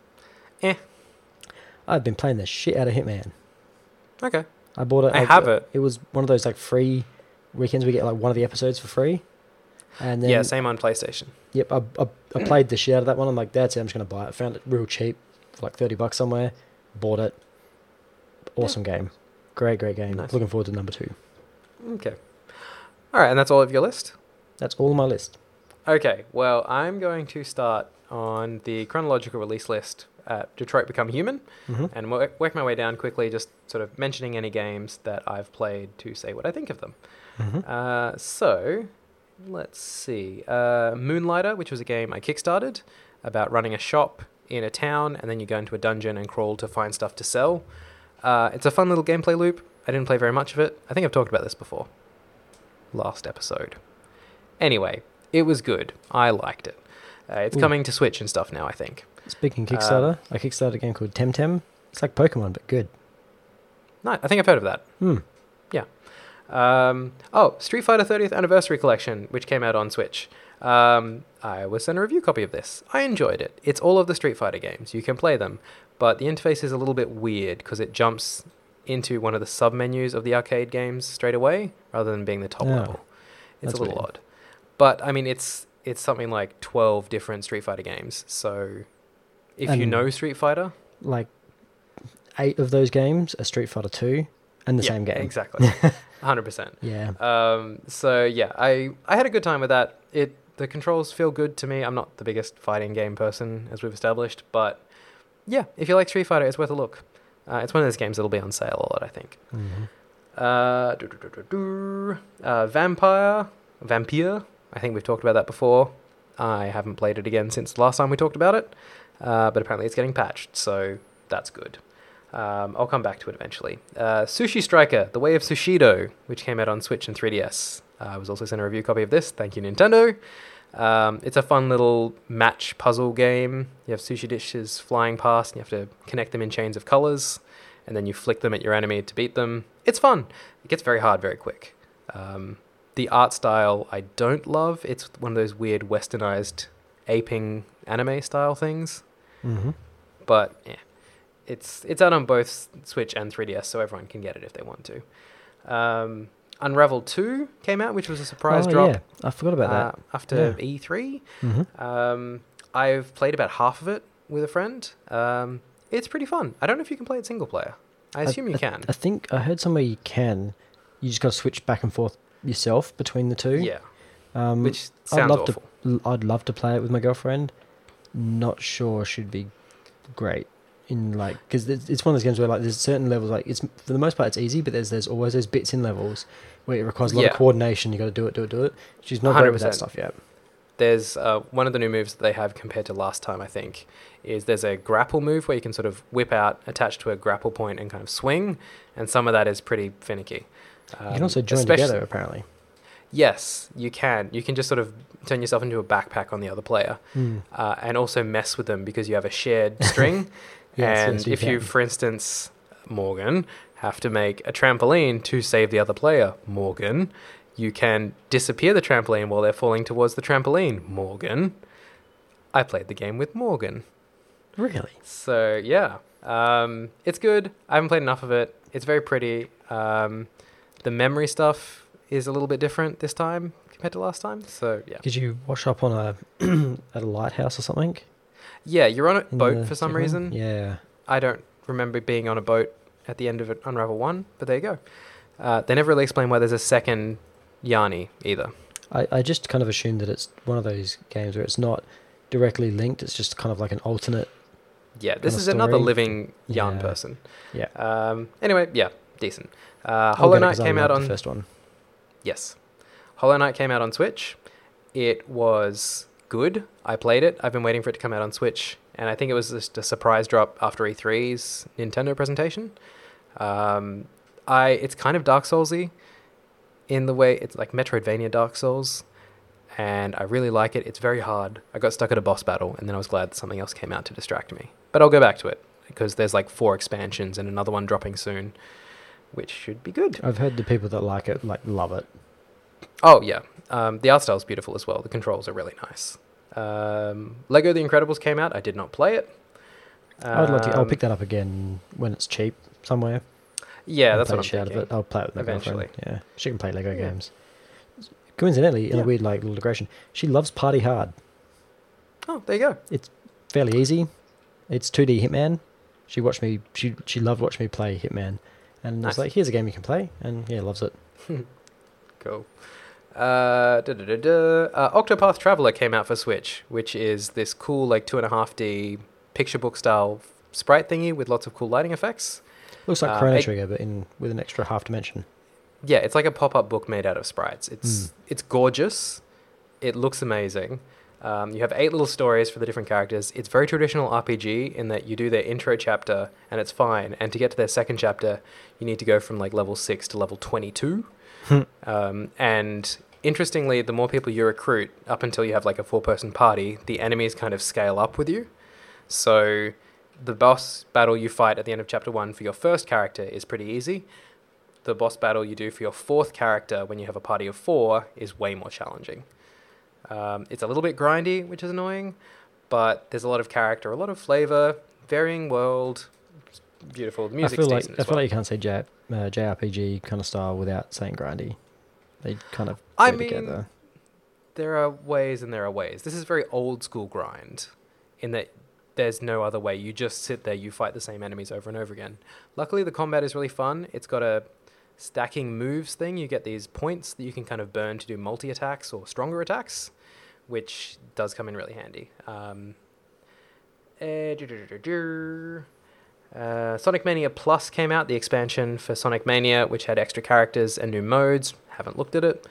Eh. I've been playing the shit out of Hitman. Okay. I bought it. I have it. It was one of those like free weekends we get like one of the episodes for free. And then Yeah, same on PlayStation. Yep, I, I, I played the shit out of that one. I'm like, that's it, I'm just going to buy it. Found it real cheap for like thirty bucks somewhere. Bought it. Awesome game. Great, great game. Nice. Looking forward to number two. Okay. All right, and that's all of your list? That's all on my list. Okay, well, I'm going to start on the chronological release list at Detroit Become Human, Mm-hmm. and work, work my way down quickly, just sort of mentioning any games that I've played to say what I think of them. Mm-hmm. Uh, so, let's see. Uh, Moonlighter, which was a game I kickstarted about running a shop in a town, and then you go into a dungeon and crawl to find stuff to sell. Uh, it's a fun little gameplay loop. I didn't play very much of it. I think I've talked about this before. Last episode. Anyway, it was good. I liked it. Uh, it's Ooh. coming to Switch and stuff now, I think. Speaking of Kickstarter, I kickstarted a game called Temtem. It's like Pokemon, but good. No, I think I've heard of that. Hmm. Um, oh, Street Fighter thirtieth Anniversary Collection, which came out on Switch. Um, I was sent a review copy of this. I enjoyed it. It's all of the Street Fighter games. You can play them, but the interface is a little bit weird because it jumps into one of the sub-menus of the arcade games straight away, rather than being the top Oh, level. It's that's a little weird. odd. But, I mean, it's it's something like twelve different Street Fighter games, so if you And- know Street Fighter... Like eight of those games are Street Fighter two and the yeah, same game. Exactly. one hundred percent. Yeah. Um, so yeah, I, I had a good time with that. It the controls feel good to me. I'm not the biggest fighting game person, as we've established, but yeah, if you like Street Fighter, it's worth a look. Uh, it's one of those games that'll be on sale a lot, I think. Mm-hmm. Uh, doo, doo, doo, doo, doo. uh, Vampire, Vampire. I think we've talked about that before. I haven't played it again since the last time we talked about it, uh, but apparently it's getting patched, so that's good. Um, I'll come back to it eventually. Uh, Sushi Striker, The Way of Sushido, which came out on Switch and three D S. Uh, I was also sent a review copy of this. Thank you, Nintendo. Um, it's a fun little match puzzle game. You have sushi dishes flying past, and you have to connect them in chains of colors, and then you flick them at your enemy to beat them. It's fun. It gets very hard very quick. Um, the art style I don't love. It's one of those weird westernized aping anime style things. Mm-hmm. But yeah, it's it's out on both Switch and three D S, so everyone can get it if they want to. Um, Unravel two came out, which was a surprise oh, drop yeah. I forgot about uh, that. after Yeah. E three. Mm-hmm. Um, I've played about half of it with a friend. Um, it's pretty fun. I don't know if you can play it single player. I assume you can. I think I heard somewhere you can. You just got to switch back and forth yourself between the two. Yeah, Um, which I'd sounds love awful. to. I'd love to play it with my girlfriend. Not sure should be great in like because it's it's one of those games where like there's certain levels like it's for the most part it's easy, but there's there's always those bits in levels where it requires a lot Yeah. of coordination. You got to do it, do it, do it. She's not one great hundred with that percent. stuff yet. There's uh, one of the new moves that they have compared to last time, I think, is there's a grapple move where you can sort of whip out, attach to a grapple point and kind of swing, and some of that is pretty finicky. Um, You can also join especially- together apparently. Yes, you can. You can just sort of turn yourself into a backpack on the other player, Mm. uh, and also mess with them because you have a shared string, Yes, and yes, you if you, can. for instance, Morgan, have to make a trampoline to save the other player, Morgan, you can disappear the trampoline while they're falling towards the trampoline, Morgan. I played the game with Morgan. Really? So, yeah. Um, it's good. I haven't played enough of it. It's very pretty. Um, the memory stuff is a little bit different this time compared to last time. So, yeah. Did you wash up on a at a lighthouse or something? Yeah, you're on a in boat the for some second one? reason. Yeah. I don't remember being on a boat at the end of Unravel one, but there you go. Uh, they never really explain why there's a second Yanni either. I, I just kind of assumed that it's one of those games where it's not directly linked. It's just kind of like an alternate. Yeah, this Kind of is another story. living yarn Yeah. person. Yeah. Um, anyway, yeah, decent. Uh, I'll Hollow get it Knight 'cause I came out loved on... the first one. Yes. Hollow Knight came out on Switch. It was good. I played it. I've been waiting for it to come out on Switch. And I think it was just a surprise drop after E three's Nintendo presentation. Um, I It's kind of Dark Souls-y in the way it's like Metroidvania Dark Souls. And I really like it. It's very hard. I got stuck at a boss battle, and then I was glad that something else came out to distract me. But I'll go back to it, because there's like four expansions and another one dropping soon, which should be good. I've heard the people that like it like love it. Oh, yeah. Um, the art style is beautiful as well. The controls are really nice. Um, Lego The Incredibles came out. I did not play it. Um, I'd like to. I'll pick that up again when it's cheap somewhere. Yeah, I'll that's play what I'm the shit out thinking. of it. I'll play it with my Eventually. girlfriend. Yeah, she can play Lego Yeah. games. Coincidentally, in Yeah. a weird like little digression, she loves Party Hard. Oh, there you go. Fairly easy. It's two D Hitman. She watched me. She she loved watching me play Hitman, and I Nice. was like, "Here's a game you can play," and yeah, loves it. Cool. Uh, da, da, da, da. Uh, Octopath Traveler came out for Switch, which is this cool like two and a half D picture book style sprite thingy with lots of cool lighting effects. Looks like Um, Chrono it- Trigger, but in with an extra half dimension. Yeah, it's like a pop-up book made out of sprites. It's Mm. it's gorgeous. It looks amazing. Um, you have eight little stories for the different characters. It's very traditional R P G in that you do their intro chapter and it's fine. And to get to their second chapter, you need to go from like level six to level twenty-two. um, and interestingly, the more people you recruit, up until you have like a four-person party, the enemies kind of scale up with you. So the boss battle you fight at the end of chapter one for your first character is pretty easy. The boss battle you do for your fourth character when you have a party of four is way more challenging. Um, it's a little bit grindy, which is annoying, but there's a lot of character, a lot of flavor, varying world, it's beautiful. The music's I feel like decent I as feel well. like you can't say J, uh, J R P G kind of style without saying grindy. They kind of go I mean, together. there are ways and there are ways. This is very old school grind, in that there's no other way. You just sit there, you fight the same enemies over and over again. Luckily, the combat is really fun. It's got a stacking moves thing. You get these points that you can kind of burn to do multi-attacks or stronger attacks, which does come in really handy. Um, eh, do- do- do- do- do. uh, Sonic Mania Plus came out, the expansion for Sonic Mania, which had extra characters and new modes. Haven't looked at it.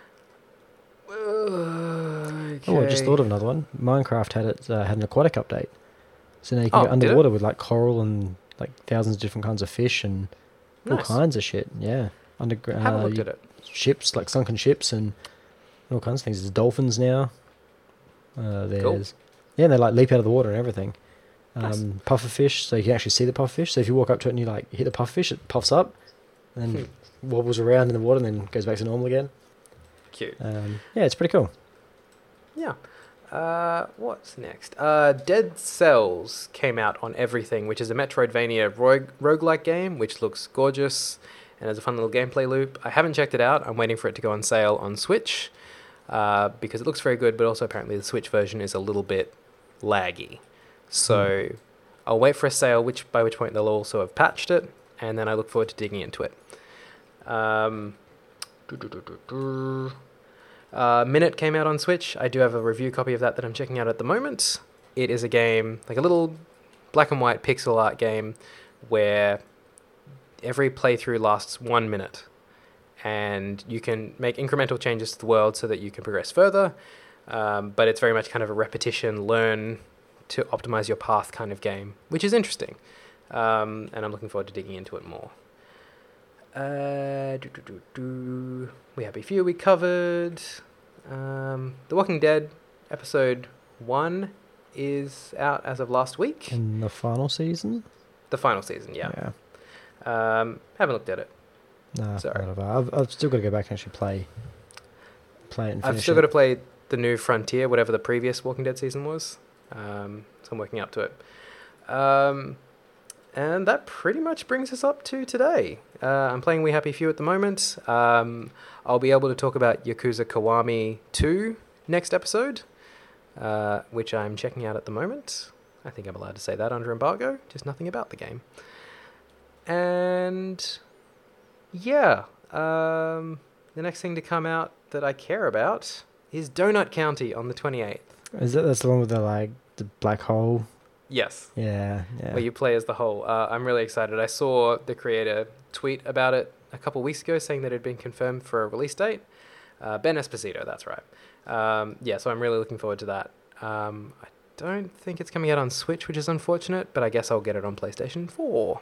Oh, I just Okay. thought of another one. Minecraft had it uh, had an aquatic update, so now you can Oh, go did it? underwater with like coral and like thousands of different kinds of fish and all Nice. kinds of shit. Yeah, underground Haven't uh, looked you- at it. ships like sunken ships and all kinds of things. There's dolphins now. Uh, there's yeah, they like leap out of the water and everything. Um, Nice. Puffer fish, so you can actually see the puffer fish. So if you walk up to it and you like hit the puffer fish, it puffs up and then wobbles around in the water and then goes back to normal again. Cute. Um, yeah, it's pretty cool. Yeah. Uh, what's next? Uh, Dead Cells came out on everything, which is a Metroidvania rogue roguelike game, which looks gorgeous and has a fun little gameplay loop. I haven't checked it out. I'm waiting for it to go on sale on Switch uh, because it looks very good, but also apparently the Switch version is a little bit laggy. So I'll wait for a sale, which by which point they'll also have patched it, and then I look forward to digging into it. Um, Uh, Minute came out on Switch. I do have a review copy of that that I'm checking out at the moment. It is a game, like a little black and white pixel art game, where every playthrough lasts one minute. And you can make incremental changes to the world so that you can progress further. Um, but it's very much kind of a repetition, learn to optimize your path kind of game, which is interesting. Um, and I'm looking forward to digging into it more. Uh, do, do, do, do. We Happy Few we covered. Um, The Walking Dead episode one is out as of last week. In the final season? The final season, yeah. Yeah. Um, haven't looked at it. Nah, Sorry. whatever. I've, I've still got to go back and actually play, play it and finish I've still it. got to play the new Frontier, whatever the previous Walking Dead season was. Um, so I'm working up to it. Um, and that pretty much brings us up to today. Uh, I'm playing We Happy Few at the moment. Um, I'll be able to talk about Yakuza Kiwami two next episode, uh, which I'm checking out at the moment. I think I'm allowed to say that under embargo, just nothing about the game. And yeah, um, the next thing to come out that I care about is Donut County on the twenty-eighth. Is that that's the one with the like the black hole? Yes. Yeah, yeah. Where you play as the whole. Uh, I'm really excited. I saw the creator tweet about it a couple weeks ago saying that it had been confirmed for a release date. Uh, Ben Esposito, that's right. Um, yeah, so I'm really looking forward to that. Um, I don't think it's coming out on Switch, which is unfortunate, but I guess I'll get it on PlayStation four.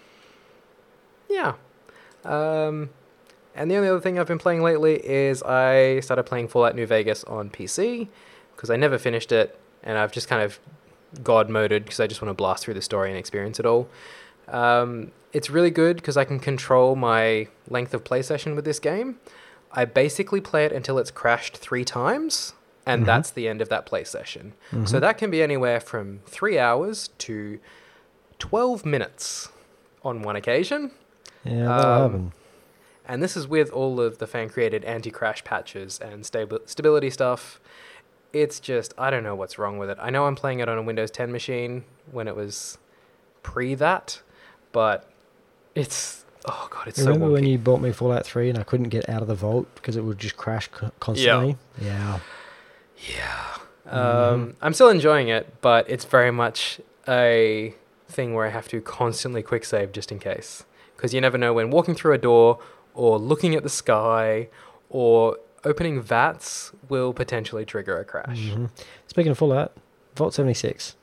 Yeah. Um, and the only other thing I've been playing lately is I started playing Fallout New Vegas on P C because I never finished it, and I've just kind of god moded because I just want to blast through the story and experience it all. Um, it's really good because I can control my length of play session with this game. I basically play it until it's crashed three times, and Mhm. that's the end of that play session. Mhm. So that can be anywhere from three hours to twelve minutes on one occasion. Yeah, that'll um, happen. And this is with all of the fan-created anti-crash patches and stabi- stability stuff. It's just, I don't know what's wrong with it. I know I'm playing it on a Windows ten machine when it was pre that, but it's, oh god, it's Remember so wonky. when you bought me Fallout three and I couldn't get out of the vault because it would just crash co- constantly? Yeah. Yeah. Mhm. Um, I'm still enjoying it, but it's very much a thing where I have to constantly quick save just in case. Because you never know when walking through a door or looking at the sky or opening vats will potentially trigger a crash. Mhm. Speaking of Fallout, Vault seventy-six.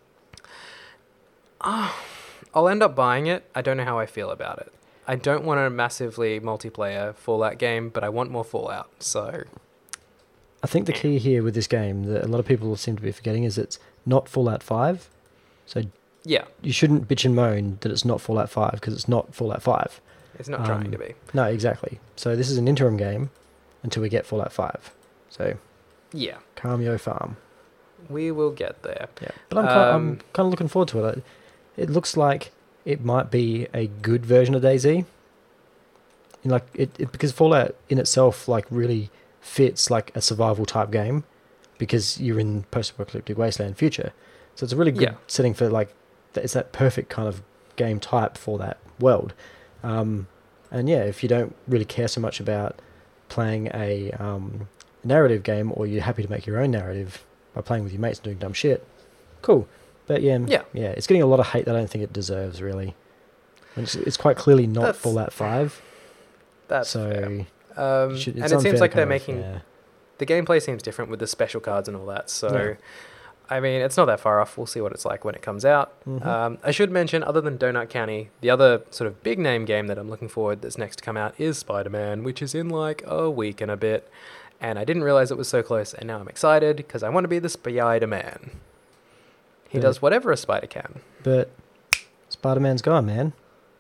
Oh, I'll end up buying it. I don't know how I feel about it. I don't want a massively multiplayer Fallout game, but I want more Fallout. So I think the key here with this game that a lot of people seem to be forgetting is it's not Fallout five. So yeah, you shouldn't bitch and moan that it's not Fallout five because it's not Fallout five. it's not trying Um, to be. No, exactly. So this is an interim game until we get Fallout five. So Yeah, calm your farm. we will get there. Yeah, but I'm, kind I'm Um, kind of looking forward to it. It looks like it might be a good version of DayZ. And like it, it because Fallout in itself like really fits like a survival type game because you're in post-apocalyptic wasteland future. So it's a really good Yeah. setting for like that. It's that perfect kind of game type for that world. Um, and yeah, if you don't really care so much about playing a um, narrative game or you're happy to make your own narrative by playing with your mates and doing dumb shit, cool. But yeah, Yeah. yeah, it's getting a lot of hate that I don't think it deserves really. And It's, it's quite clearly not That's- Fallout five. That's so fair. Um, you should- and it's it unfair seems to like they're kind of- making yeah. the gameplay seems different with the special cards and all that. So, Yeah. I mean, it's not that far off. We'll see what it's like when it comes out. Mhm. Um, I should mention, other than Donut County, the other sort of big name game that I'm looking forward that's next to come out is Spider-Man, which is in like a week and a bit. And I didn't realize it was so close, and now I'm excited because I want to be the Spider-Man. He Yeah. does whatever a spider can. But Spider-Man's gone, man.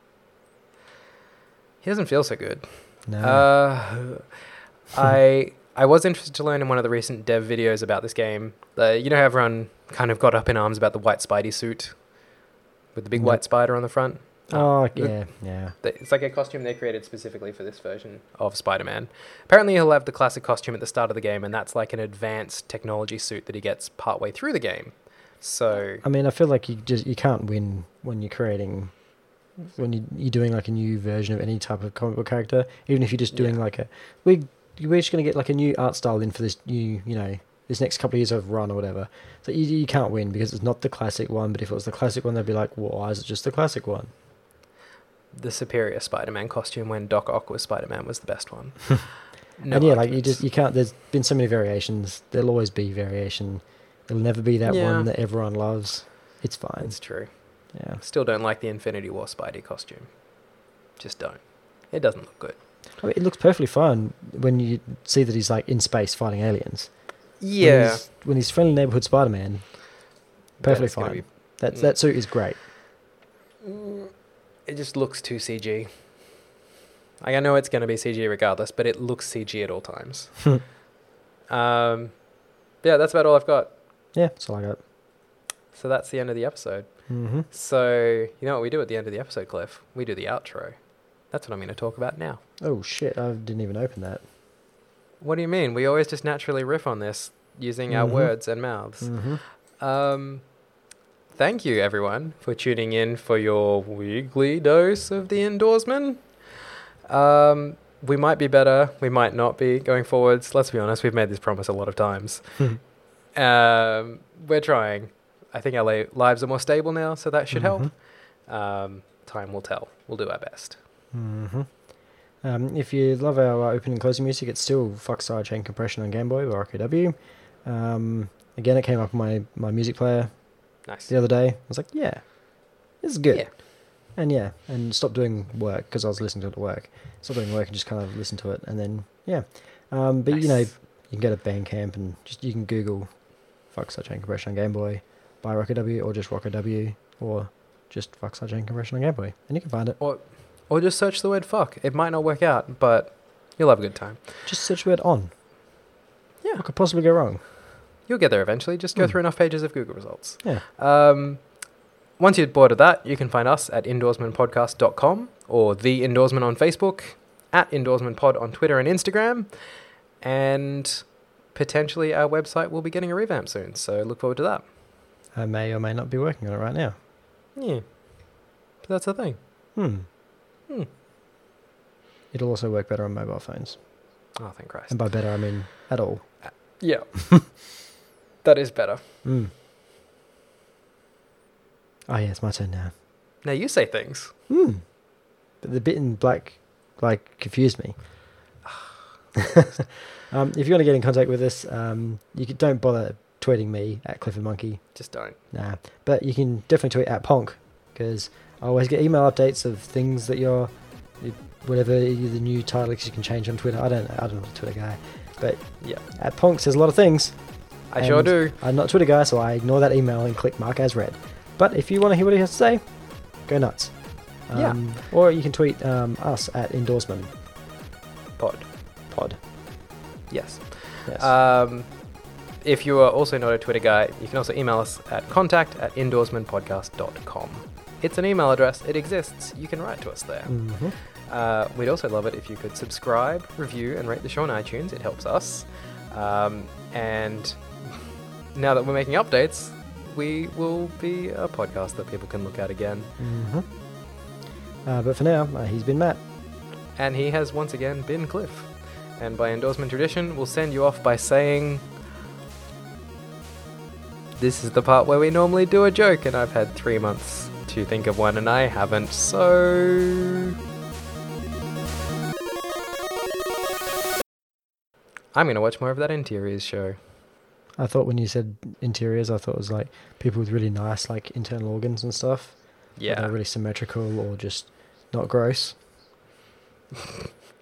He doesn't feel so good. No. Uh, I I was interested to learn in one of the recent dev videos about this game. Uh, you know how everyone kind of got up in arms about the white Spidey suit with the big Yep. white spider on the front? oh, the- yeah, yeah. Th- It's like a costume they created specifically for this version of Spider-Man. Apparently he'll have the classic costume at the start of the game, and that's like an advanced technology suit that he gets partway through the game. So, I mean, I feel like you just you can't win when you're creating when you, you're doing like a new version of any type of comic book character. Even if you're just doing Yeah. like a we we're just gonna get like a new art style in for this new you know this next couple of years of run or whatever. So you you can't win because it's not the classic one. But if it was the classic one, they'd be like, well, why is it just the classic one? the superior Spider-Man costume when Doc Ock was Spider-Man was the best one. No and yeah, like you arguments. just you can't. There's been so many variations. There'll always be variation. It'll never be that Yeah. one that everyone loves. It's fine. It's true. Yeah. Still don't like the Infinity War Spidey costume. Just don't. It doesn't look good. I mean, it looks perfectly fine when you see that he's like in space fighting aliens. When Yeah. he's, when he's friendly neighborhood Spider-Man, Perfectly it's gonna fine. be- That Mm. that suit is great. It just looks too C G. Like, I know it's going to be C G regardless, but it looks C G at all times. um, yeah, that's about all I've got. Yeah, that's all I got. So that's the end of the episode. Mm-hmm. So, you know what we do at the end of the episode, Cliff? We do the outro. That's what I'm going to talk about now. Oh shit! I didn't even open that. What do you mean? We always just naturally riff on this using our Mhm. words and mouths. Mm-hmm. Um, thank you, everyone, for tuning in for your weekly dose of the Indoorsman. Um, we might be better. We might not be going forwards. Let's be honest. We've made this promise a lot of times. um, we're trying. I think our la- lives are more stable now, so that should help. Um, time will tell. We'll do our best. Mm-hmm. Um, if you love our uh, opening and closing music, it's still Fuck Side Chain Compression on Game Boy by R K W. Um, again, it came up on my, my music player Nice. the other day. I was like, yeah, this is good. Yeah. And yeah, and stopped doing work because I was listening to it at work. Stopped doing work and just kind of listen to it, and then yeah. Um, but you know, you Nice. can go to Bandcamp and just you can Google Fuck Side Chain Compression on Game Boy by R K W, or just R K W, or just Fuck Side Chain Compression on Game Boy, and you can find it. Or, or just search the word fuck. It might not work out, but you'll have a good time. Just search the word on. Yeah. What could possibly go wrong? You'll get there eventually. Just go Hmm. through enough pages of Google results. Yeah. Um, once you're bored of that, you can find us at indoorsman podcast dot com or The Indoorsman on Facebook, at indoorsmanpod on Twitter and Instagram, and potentially our website will be getting a revamp soon, so look forward to that. I may or may not be working on it right now. Yeah. But that's the thing. Hmm. Hmm. It'll also work better on mobile phones. Oh, thank Christ. And by better, I mean at all. Yeah. That is better. Hmm. Oh yeah, it's my turn now. Now you say things. Hmm. But the bit in black, like, confused me. um, if you want to get in contact with us, um, you can, don't bother tweeting me at Clifford Monkey. Just don't. Nah. But you can definitely tweet at Ponk, because I always get email updates of things that you're, whatever the new title is you can change on Twitter. I don't know. I don't know the Twitter guy. But Yeah. at Ponk says a lot of things. I sure And do. I'm not a Twitter guy, so I ignore that email and click mark as read. But if you want to hear what he has to say, go nuts. Yeah. Um, or you can tweet um, us at Indoorsman Pod. Pod. Yes. Yes. Um, if you are also not a Twitter guy, you can also email us at contact at indoorsmanpodcast dot com. It's an email address. It exists. You can write to us there. mm-hmm. Uh, we'd also love it if you could subscribe, review, and rate the show on iTunes. It helps us. Um, and now that we're making updates, we will be a podcast that people can look at again. Mm-hmm. Uh, but for now, uh, he's been Matt. And he has once again been Cliff. And by endorsement tradition, we'll send you off by saying, this is the part where we normally do a joke, and I've had three months to think of one, and I haven't, so... I'm going to watch more of that Interiors show. I thought when you said interiors, I thought it was like people with really nice like internal organs and stuff. Yeah. They're really symmetrical or just not gross.